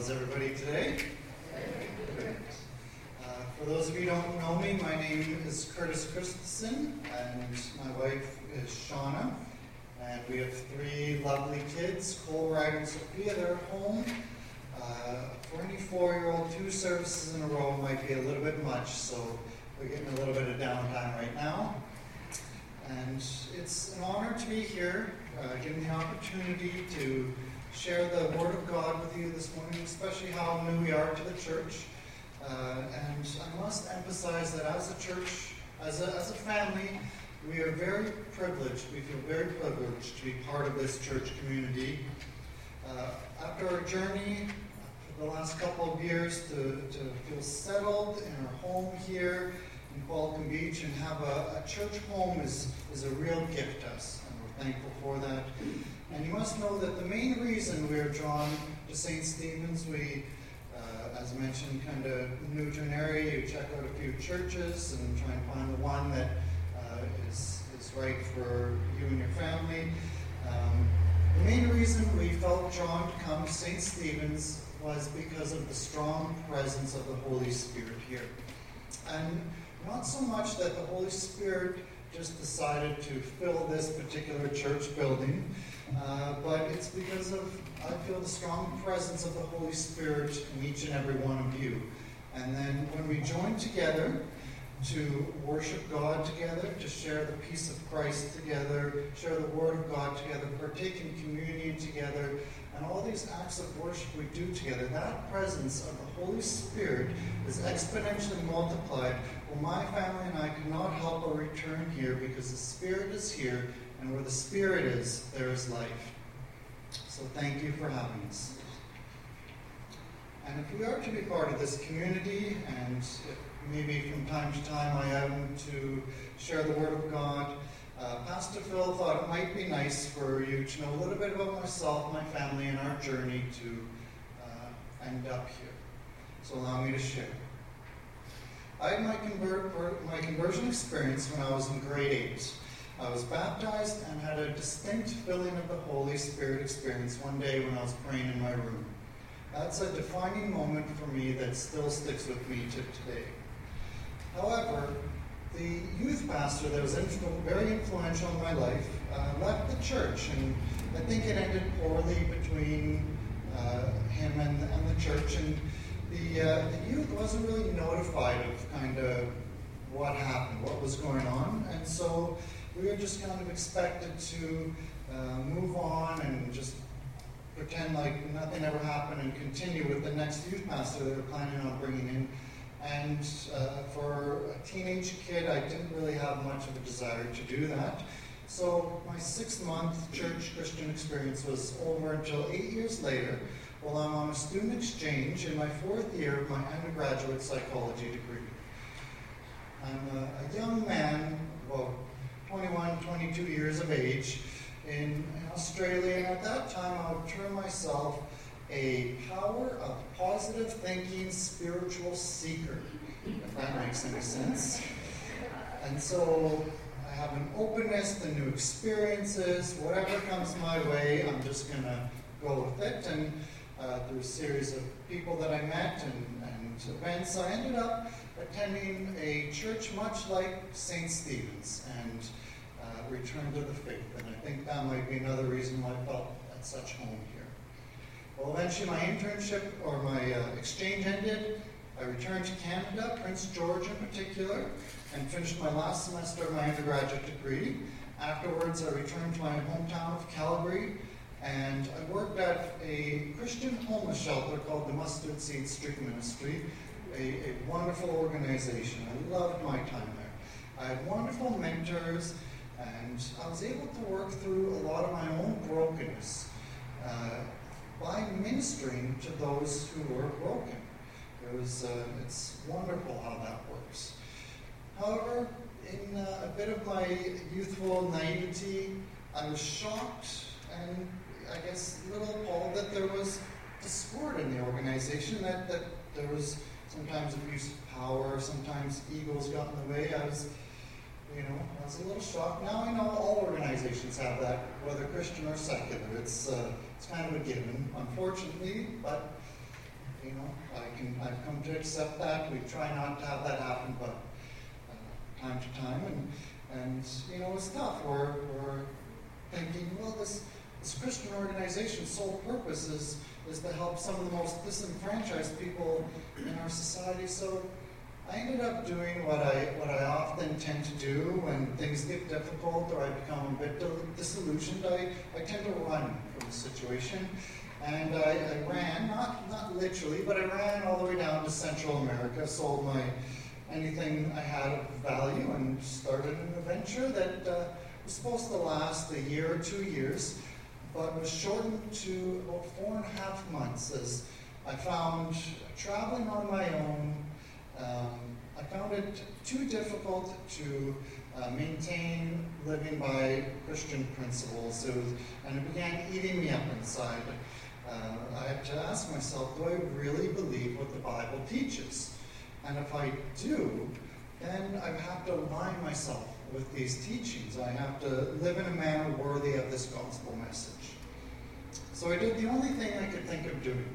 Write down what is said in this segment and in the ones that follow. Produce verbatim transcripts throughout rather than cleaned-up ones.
How's everybody today? Uh, for those of you who don't know me, my name is Curtis Christensen, and my wife is Shauna. And we have three lovely kids, Cole, Ryder, and Sophia. They're at home. Uh, twenty-four-year-old, two services in a row might be a little bit much, so we're getting a little bit of downtime right now. And it's an honor to be here, uh, given the opportunity to share the Word of God with you this morning, especially how new we are to the church. Uh, and I must emphasize that as a church, as a, as a family, we are very privileged. We feel very privileged to be part of this church community. Uh, after our journey for the last couple of years to, to feel settled in our home here in Qualicum Beach and have a, a church home is, is a real gift to us, and we're thankful for that. And you must know that the main reason we are drawn to Saint Stephen's, we, uh, as mentioned, kind of new to an area, you check out a few churches and try and find the one that uh, is, is right for you and your family. Um, the main reason we felt drawn to come to Saint Stephen's was because of the strong presence of the Holy Spirit here. And not so much that the Holy Spirit just decided to fill this particular church building, uh, but it's because of, I feel, the strong presence of the Holy Spirit in each and every one of you. And then when we join together to worship God together, to share the peace of Christ together, share the Word of God together, partake in communion together, and all these acts of worship we do together, that presence of the Holy Spirit is exponentially multiplied. Well, my family and I cannot help but return here because the Spirit is here, and where the Spirit is, there is life. So thank you for having us. And if we are to be part of this community, and if maybe from time to time I am to share the Word of God, uh, Pastor Phil thought it might be nice for you to know a little bit about myself, my family, and our journey to uh, end up here. So allow me to share. I had my, convert, my conversion experience when I was in grade eight. I was baptized and had a distinct filling of the Holy Spirit experience one day when I was praying in my room. That's a defining moment for me that still sticks with me to today. However, the youth pastor that was influ- very influential in my life uh, left the church, and I think it ended poorly between uh, him and, and the church, and the, uh, the youth wasn't really notified of kind of what happened, what was going on, and so we were just kind of expected to uh, move on and just pretend like nothing ever happened and continue with the next youth pastor they were planning on bringing in. And uh, for a teenage kid, I didn't really have much of a desire to do that. So my six-month church Christian experience was over until eight years later, while I'm on a student exchange in my fourth year of my undergraduate psychology degree. I'm a, a young man, well, twenty-one, twenty-two years of age, in, in Australia, and at that time I would term myself a power of positive thinking spiritual seeker, if that makes any sense. And so I have an openness to new experiences. Whatever comes my way, I'm just going to go with it. And uh, through a series of people that I met and, and events, I ended up attending a church much like Saint Stephen's and uh, returned to the faith. And I think that might be another reason why I felt at such home here. Well, eventually my internship, or my uh, exchange ended. I returned to Canada, Prince George in particular, and finished my last semester of my undergraduate degree. Afterwards, I returned to my hometown of Calgary, and I worked at a Christian homeless shelter called the Mustard Seed Street Ministry, a, a wonderful organization. I loved my time there. I had wonderful mentors, and I was able to work through a lot of my own brokenness uh, by ministering to those who were broken. It was, uh, it's wonderful how that works. However, in uh, a bit of my youthful naivety, I was shocked and I guess a little appalled that there was discord in the organization, that, that there was sometimes abuse of power, sometimes egos got in the way. I was, you know, I was a little shocked. Now I know all organizations have that, whether Christian or secular. It's uh, it's kind of a given, unfortunately, but you know, I can, I've come to accept that. We try not to have that happen, but uh, time to time, and, and, you know, it's tough. We're, we're thinking, well, this, this Christian organization's sole purpose is, is to help some of the most disenfranchised people in our society. So I ended up doing what I what I often tend to do when things get difficult or I become a bit disillusioned. I, I tend to run from the situation. And I, I ran, not, not literally, but I ran all the way down to Central America, sold my anything I had of value, and started an adventure that uh, was supposed to last a year or two years, but was shortened to about four and a half months as I found traveling on my own, um, I found it too difficult to uh, maintain living by Christian principles, it was, and it began eating me up inside. Uh, I had to ask myself, do I really believe what the Bible teaches? And if I do, then I have to align myself with these teachings. I have to live in a manner worthy of this gospel message. So I did the only thing I could think of doing.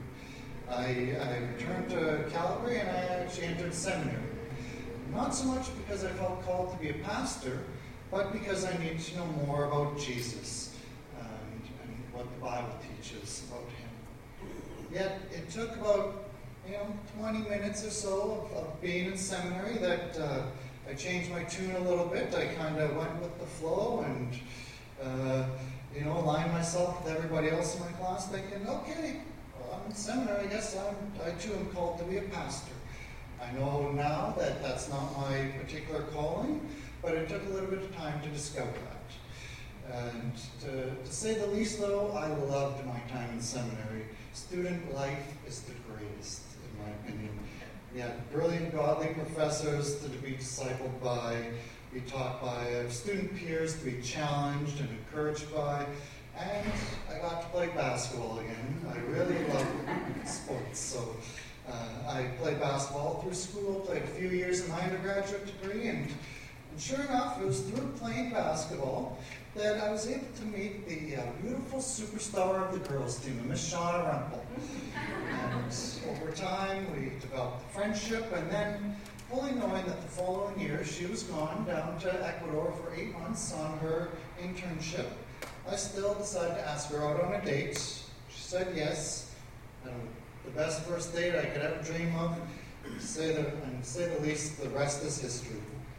I, I returned to Calgary and I actually entered seminary. Not so much because I felt called to be a pastor, but because I needed to know more about Jesus and, and what the Bible teaches about him. Yet it took about you know twenty minutes or so of, of being in seminary that uh, I changed my tune a little bit. I kind of went with the flow and uh, you know aligned myself with everybody else in my class, thinking, okay, well, I'm in seminary. I guess I'm, I too am called to be a pastor. I know now that that's not my particular calling, but it took a little bit of time to discover that. And to, to say the least, though, I loved my time in seminary. Student life is the greatest, in my opinion. We had brilliant, godly professors to be discipled by, be taught by, uh, student peers to be challenged and encouraged by, and I got to play basketball again. I really love sports, so uh, I played basketball through school, played a few years in my undergraduate degree, and, and sure enough, it was through playing basketball that I was able to meet the uh, beautiful superstar of the girls' team, Miss Shauna Rempel. And over time, we developed a friendship, and then fully knowing that the following year she was gone down to Ecuador for eight months on her internship, I still decided to ask her out on a date. She said yes. And the best first date I could ever dream of. To say the, and to say the least, the rest is history.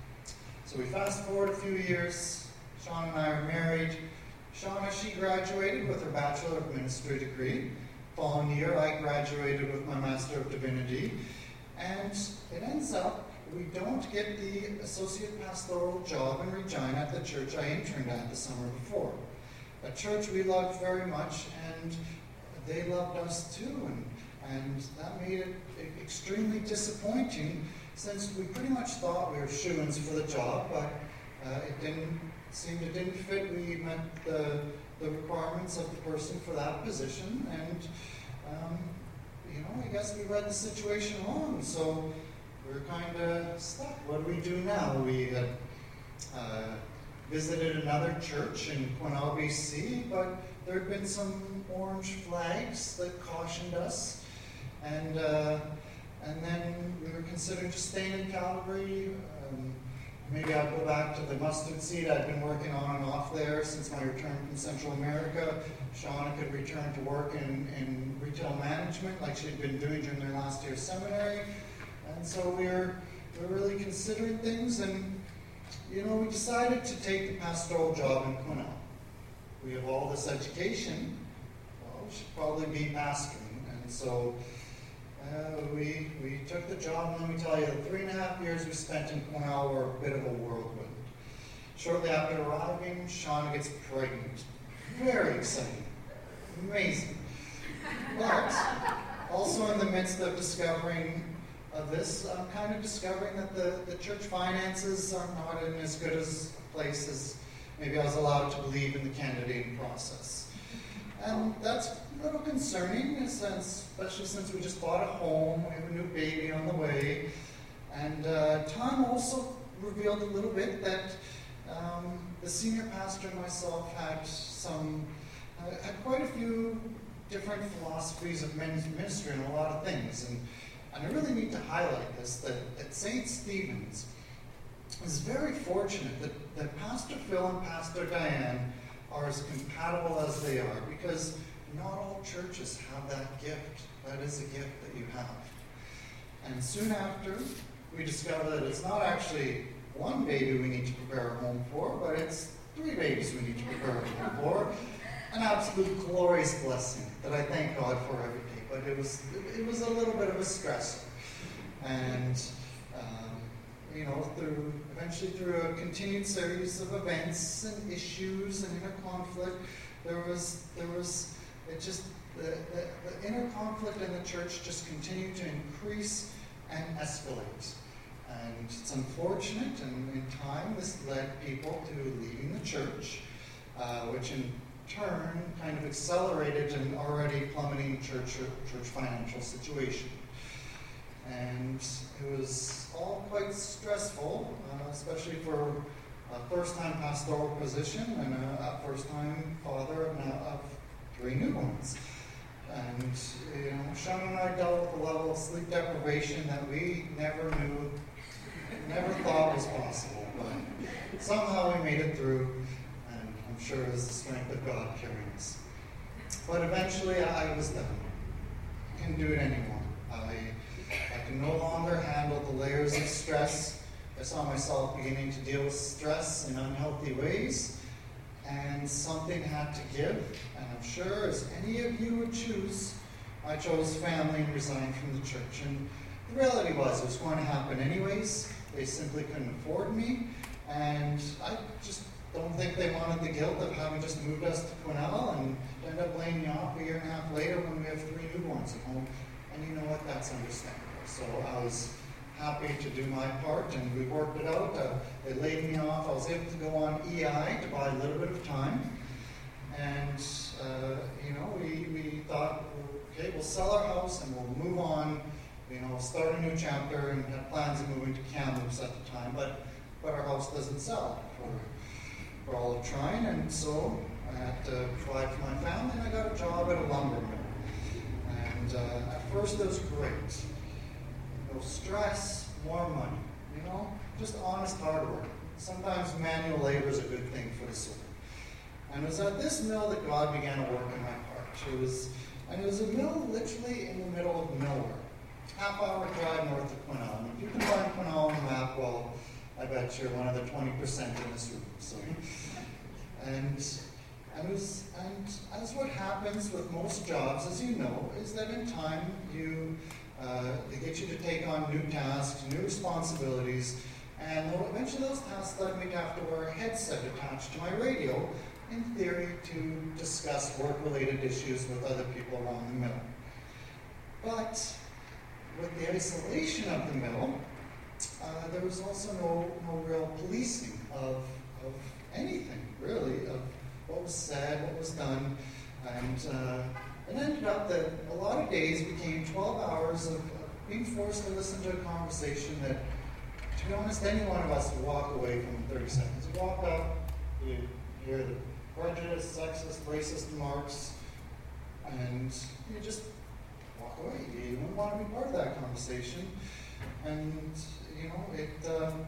So we fast forward a few years. Shauna and I are married. Shauna, she graduated with her Bachelor of Ministry degree. Following year, I graduated with my Master of Divinity. And it ends up we don't get the associate pastoral job in Regina at the church I interned at the summer before. A church we loved very much, and they loved us too, and, and that made it extremely disappointing since we pretty much thought we were shoo-ins for the job, but uh, it didn't seem it didn't fit. We met the, the requirements of the person for that position, and um, you know, I guess we read the situation wrong, so we're kind of stuck. What do we do now? We had uh, visited another church in Quesnel, B C, but there had been some orange flags that cautioned us, and uh, and then we were considering just staying in Calgary. Um, maybe I'll go back to the mustard seed I'd been working on and off there since my return from Central America. Shauna could return to work in, in retail management like she'd been doing during their last year of seminary. And so we were, we were really considering things, and you know, we decided to take the pastoral job in Quesnel. We have all this education, well, we should probably be pastoring. And so uh, we we took the job, and let me tell you, the three and a half years we spent in Quesnel were a bit of a whirlwind. Shortly after arriving, Shauna gets pregnant. Very exciting. Amazing. But also in the midst of discovering of this, I'm kind of discovering that the, the church finances are not in as good as a place as maybe I was allowed to believe in the candidating process. And that's a little concerning in a sense, especially since we just bought a home, we have a new baby on the way. And uh, time also revealed a little bit that um, the senior pastor and myself had some, uh, had quite a few different philosophies of men's ministry and a lot of things. And, and I really need to highlight this, that, that Saint Stephen's is very fortunate that, that Pastor Phil and Pastor Diane are as compatible as they are, because not all churches have that gift. That is a gift that you have. And soon after, we discover that it's not actually one baby we need to prepare a home for, but it's three babies we need to prepare a home for. An absolute glorious blessing that I thank God for every day. But it was it was a little bit of a stressor. And um, you know, through eventually through a continued series of events and issues and inner conflict, there was there was it just the, the, the inner conflict in the church just continued to increase and escalate. And it's unfortunate, and in time this led people to leaving the church, uh, which in turn kind of accelerated an already plummeting church church financial situation. And it was all quite stressful, uh, especially for a first-time pastoral position and a, a first-time father of, of three newborns. And you know, Sean and I dealt with a level of sleep deprivation that we never knew, never thought was possible. But somehow we made it through. I'm sure it was the strength of God carrying us. But eventually I was done. I couldn't do it anymore. I, I could no longer handle the layers of stress. I saw myself beginning to deal with stress in unhealthy ways, and something had to give. And I'm sure, as any of you would choose, I chose family and resigned from the church. And the reality was it was going to happen anyways. They simply couldn't afford me, and I just don't think they wanted the guilt of having just moved us to Quesnel and end up laying me off a year and a half later when we have three newborns at home. And you know what? That's understandable. So I was happy to do my part, and we worked it out. Uh, they laid me off. I was able to go on E I to buy a little bit of time. And, uh, you know, we, we thought, okay, we'll sell our house and we'll move on, you know, start a new chapter, and had plans of moving to Kamloops at the time. But, but our house doesn't sell for for all of trying, and so I had to provide for my family, and I got a job at a lumber mill. And uh, at first it was great. No stress, more money, you know, just honest hard work. Sometimes manual labor is a good thing for the soul. And it was at this mill that God began to work in my heart. It was, and it was a mill literally in the middle of nowhere. Half hour drive north of Quesnel. And if you can find Quesnel on the map, well, I bet you're one of the twenty percent in this room. So, and, and, was, and as what happens with most jobs, as you know, is that in time you uh, they get you to take on new tasks, new responsibilities, and eventually those tasks led me to have to wear a headset attached to my radio, in theory, to discuss work-related issues with other people around the mill. But with the isolation of the mill, Uh, there was also no, no real policing of, of anything, really, of what was said, what was done. And uh, it ended up that a lot of days became twelve hours of, of being forced to listen to a conversation that, to be honest, any one of us would walk away from in thirty seconds. You walk up, you hear the prejudice, sexist, racist remarks, and you just walk away. You don't want to be part of that conversation. And you know, it, um,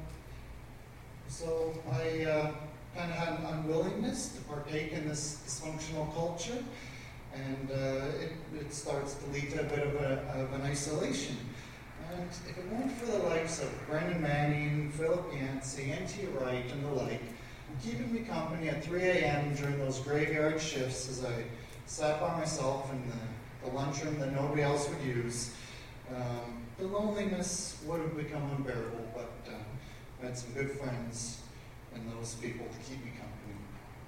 so I uh, kind of had an unwillingness to partake in this dysfunctional culture, and uh, it, it starts to lead to a bit of, a, of an isolation. And if it weren't for the likes of Brendan Manning, Philip Yancey, N T Wright, and the like, keeping me company at three a.m. during those graveyard shifts as I sat by myself in the, the lunchroom that nobody else would use, um, the loneliness would have become unbearable, but uh, I had some good friends and those people to keep me company.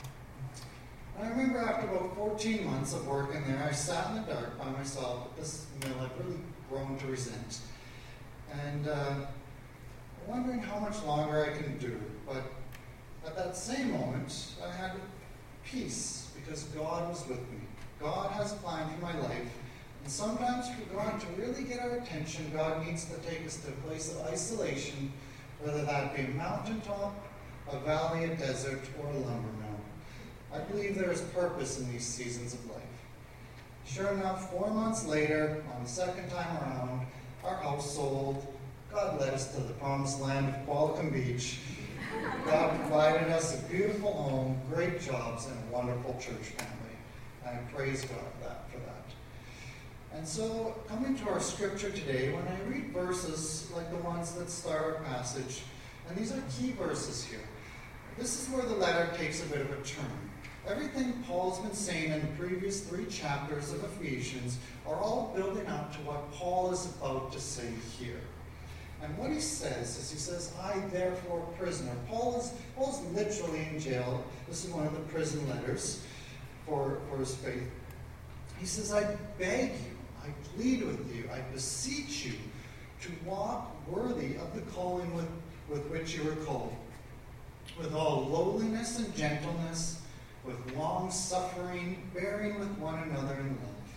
And I remember after about fourteen months of working there, I sat in the dark by myself at this mill I'd really grown to resent. And uh, wondering how much longer I can do it. But at that same moment, I had peace because God was with me. God has a plan for my life. And sometimes for God to really get our attention, God needs to take us to a place of isolation, whether that be a mountaintop, a valley, a desert, or a lumber mill. I believe there is purpose in these seasons of life. Sure enough, four months later, on the second time around, our house sold. God led us to the promised land of Qualicum Beach. God provided us a beautiful home, great jobs, and a wonderful church family. And I praise God for that, for that. And so, coming to our scripture today, when I read verses like the ones that start our passage, and these are key verses here, this is where the letter takes a bit of a turn. Everything Paul's been saying in the previous three chapters of Ephesians are all building up to what Paul is about to say here. And what he says is, he says, I therefore, prisoner. Paul is Paul's literally in jail. This is one of the prison letters for, for his faith. He says, I beg you, I plead with you, I beseech you to walk worthy of the calling with, with which you were called, with all lowliness and gentleness, with long suffering, bearing with one another in love.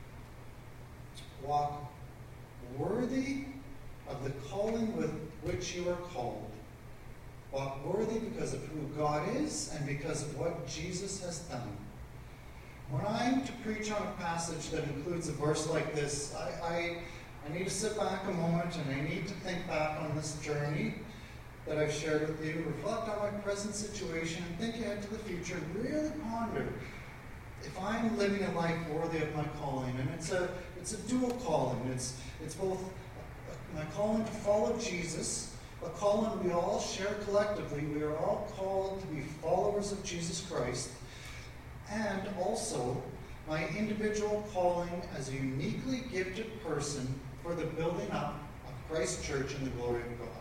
Walk worthy of the calling with which you are called. Walk worthy because of who God is and because of what Jesus has done. When I'm to preach on a passage that includes a verse like this, I, I, I need to sit back a moment and I need to think back on this journey that I've shared with you, reflect on my present situation, and think ahead to the future, and really ponder if I'm living a life worthy of my calling. And it's a it's a dual calling. It's it's both my calling to follow Jesus, a calling we all share collectively. We are all called to be followers of Jesus Christ, and also my individual calling as a uniquely gifted person for the building up of Christ's church in the glory of God.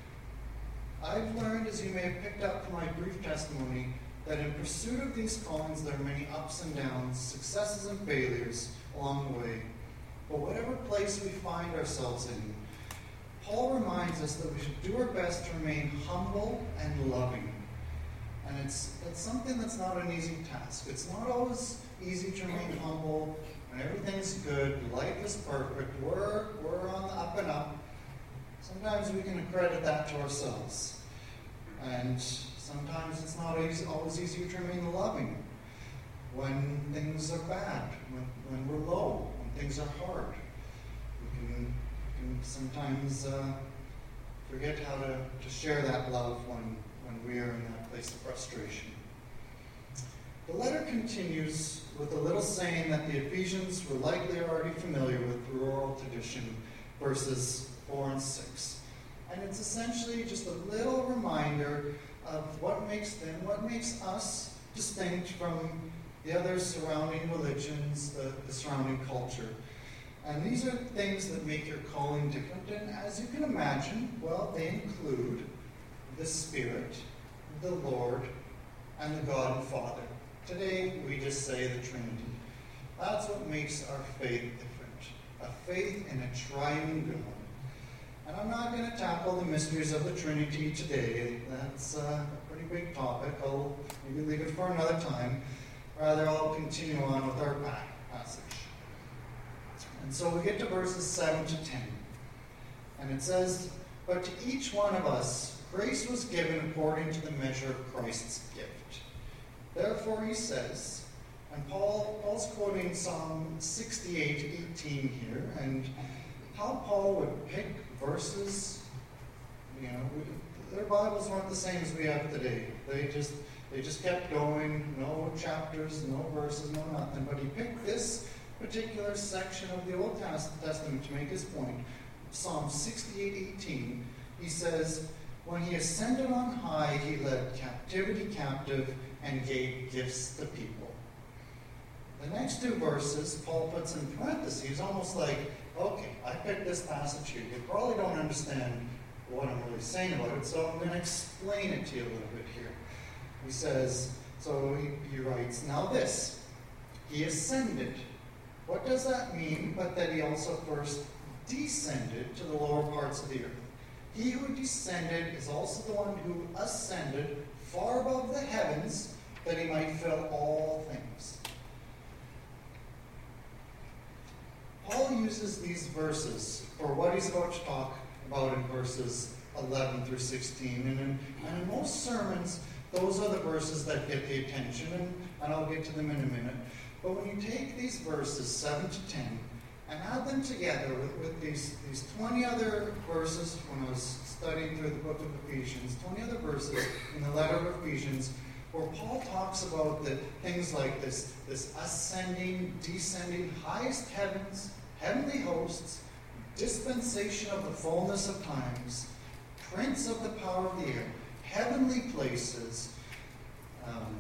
I've learned, as you may have picked up from my brief testimony, that in pursuit of these callings there are many ups and downs, successes and failures along the way. But whatever place we find ourselves in, Paul reminds us that we should do our best to remain humble and loving. And it's, it's something that's not an easy task. It's not always easy to remain humble when everything's good, life is perfect, we're, we're on the up and up. Sometimes we can accredit that to ourselves. And sometimes it's not easy, always easy to remain loving when things are bad, when, when we're low, when things are hard. We can, we can sometimes uh, forget how to, to share that love when, when we are in that place of frustration. The letter continues with a little saying that the Ephesians were likely already familiar with through oral tradition, verses four and six. And it's essentially just a little reminder of what makes them, what makes us distinct from the other surrounding religions, the, the surrounding culture. And these are things that make your calling different. And as you can imagine, well, they include the Spirit, the Lord, and the God and Father. Today, we just say the Trinity. That's what makes our faith different. A faith in a triune God. And I'm not going to tackle the mysteries of the Trinity today. That's uh, a pretty big topic. I'll maybe leave it for another time. Rather, I'll continue on with our passage. And so we get to verses seven to ten. And it says, But to each one of us, grace was given according to the measure of Christ's gift. Therefore, he says, and Paul, Paul's quoting Psalm sixty-eight eighteen here, and how Paul would pick verses, you know, we, their Bibles weren't the same as we have today. They just they just kept going, no chapters, no verses, no nothing. But he picked this particular section of the Old Testament to make his point. Psalm sixty-eight eighteen, he says, when he ascended on high, he led captivity captive and gave gifts to people. The next two verses, Paul puts in parentheses, almost like, okay, I picked this passage here. You probably don't understand what I'm really saying about it, so I'm going to explain it to you a little bit here. He says, so he, he writes, now this, he ascended. What does that mean but that he also first descended to the lower parts of the earth? He who descended is also the one who ascended far above the heavens that he might fill all things. Paul uses these verses for what he's about to talk about in verses eleven through sixteen. And in, and in most sermons, those are the verses that get the attention, and, and I'll get to them in a minute. But when you take these verses, seven to ten, and add them together with, with these, these twenty other verses when I was studying through the book of Ephesians, twenty other verses in the letter of Ephesians, where Paul talks about the things like this, this ascending, descending, highest heavens, heavenly hosts, dispensation of the fullness of times, prince of the power of the air, heavenly places, um,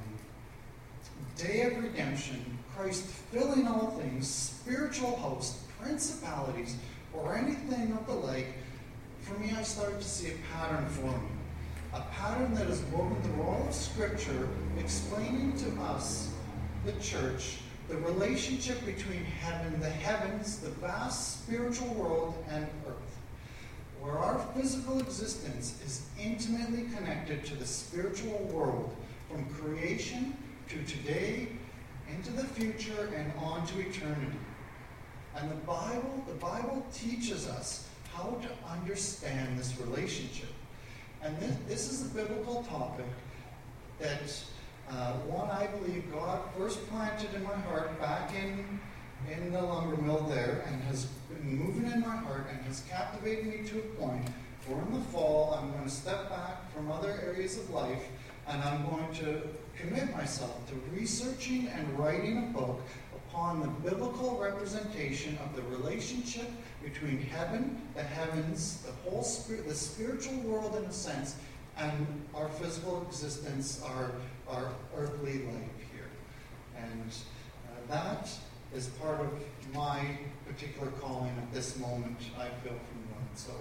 day of redemption, Christ filling all things, spiritual hosts, principalities, or anything of the like, for me I start to see a pattern forming. A pattern that is woven through all of Scripture, explaining to us, the church, the relationship between heaven, the heavens, the vast spiritual world, and earth, where our physical existence is intimately connected to the spiritual world, from creation to today, into the future, and on to eternity. And the Bible, the Bible teaches us how to understand this relationship. And this, this is a biblical topic that, uh, one, I believe God first planted in my heart back in, in the lumber mill there, and has been moving in my heart and has captivated me to a point where in the fall I'm going to step back from other areas of life, and I'm going to commit myself to researching and writing a book upon the biblical representation of the relationship between heaven, the heavens, the whole spirit, the spiritual world in a sense, and our physical existence, our, our earthly life here. And uh, that is part of my particular calling at this moment, I feel from God. So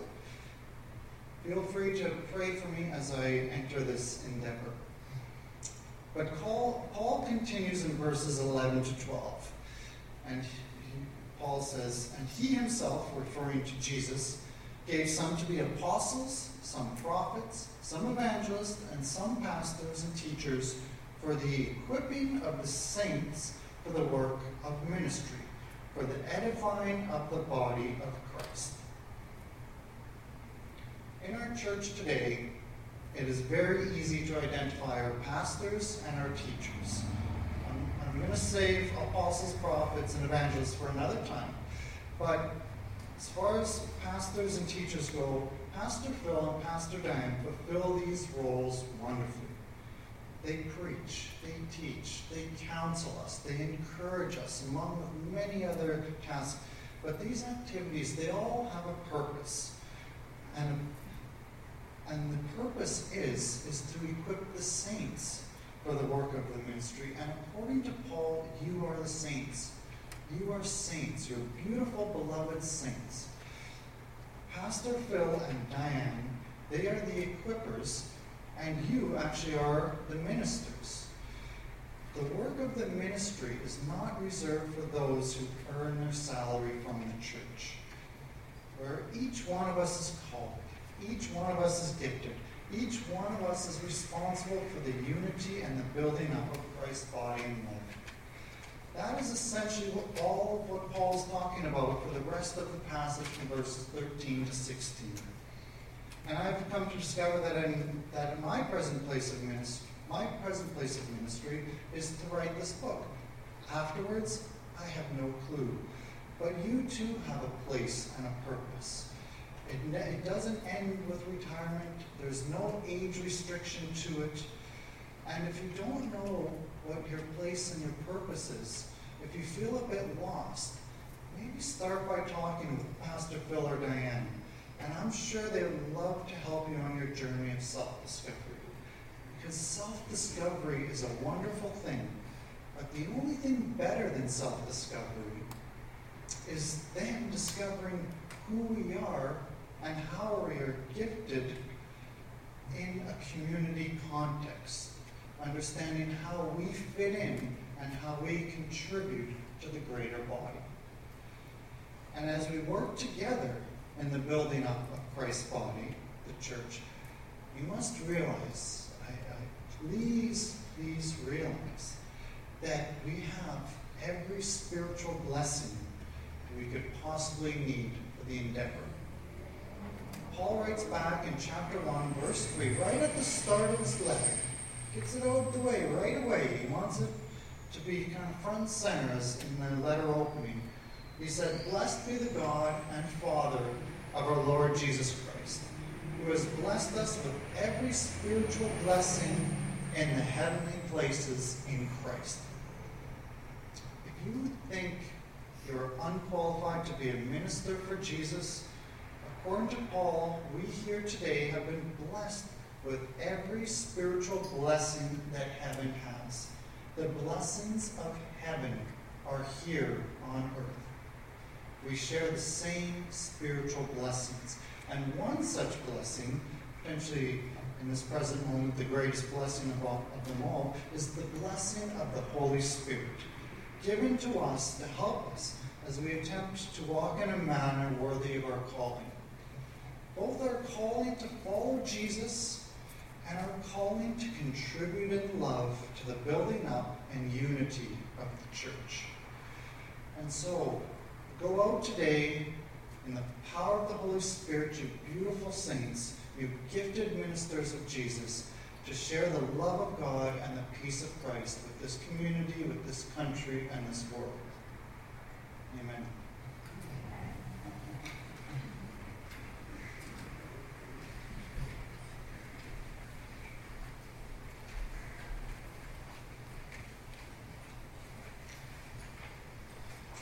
feel free to pray for me as I enter this endeavor. But Paul, Paul continues in verses eleven to twelve. And he, Paul says, and he himself, referring to Jesus, gave some to be apostles, some prophets, some evangelists, and some pastors and teachers for the equipping of the saints for the work of ministry, for the edifying of the body of Christ. In our church today, it is very easy to identify our pastors and our teachers. I'm, I'm going to save apostles, prophets, and evangelists for another time. But as far as pastors and teachers go, Pastor Phil and Pastor Diane fulfill these roles wonderfully. They preach, they teach, they counsel us, they encourage us, among many other tasks. But these activities, they all have a purpose. And And the purpose is, is to equip the saints for the work of the ministry. And according to Paul, you are the saints. You are saints. You're beautiful, beloved saints. Pastor Phil and Diane, they are the equippers, and you actually are the ministers. The work of the ministry is not reserved for those who earn their salary from the church, where each one of us is called. Each one of us is gifted. Each one of us is responsible for the unity and the building up of Christ's body and life. That is essentially what all of what Paul's talking about for the rest of the passage from verses thirteen to sixteen. And I've come to discover that in, that in my present place of ministry, my present place of ministry is to write this book. Afterwards, I have no clue. But you too have a place and a purpose. It, it doesn't end with retirement. There's no age restriction to it. And if you don't know what your place and your purpose is, if you feel a bit lost, maybe start by talking with Pastor Phil or Diane. And I'm sure they would love to help you on your journey of self-discovery. Because self-discovery is a wonderful thing. But the only thing better than self-discovery is then discovering who we are and how we are gifted in a community context, understanding how we fit in and how we contribute to the greater body. And as we work together in the building up of Christ's body, the church, you must realize, I, I, please, please realize that we have every spiritual blessing we could possibly need for the endeavor. Paul writes back in chapter one, verse three, right at the start of his letter, gets it out of the way right away. He wants it to be kind of front center as in the letter opening. He said, "Blessed be the God and Father of our Lord Jesus Christ, who has blessed us with every spiritual blessing in the heavenly places in Christ." If you think you're unqualified to be a minister for Jesus, according to Paul, we here today have been blessed with every spiritual blessing that heaven has. The blessings of heaven are here on earth. We share the same spiritual blessings. And one such blessing, potentially in this present moment the greatest blessing of, all, of them all, is the blessing of the Holy Spirit, given to us to help us as we attempt to walk in a manner worthy of our calling. Both our calling to follow Jesus and our calling to contribute in love to the building up and unity of the church. And so, go out today in the power of the Holy Spirit, you beautiful saints, you gifted ministers of Jesus, to share the love of God and the peace of Christ with this community, with this country, and this world. Amen.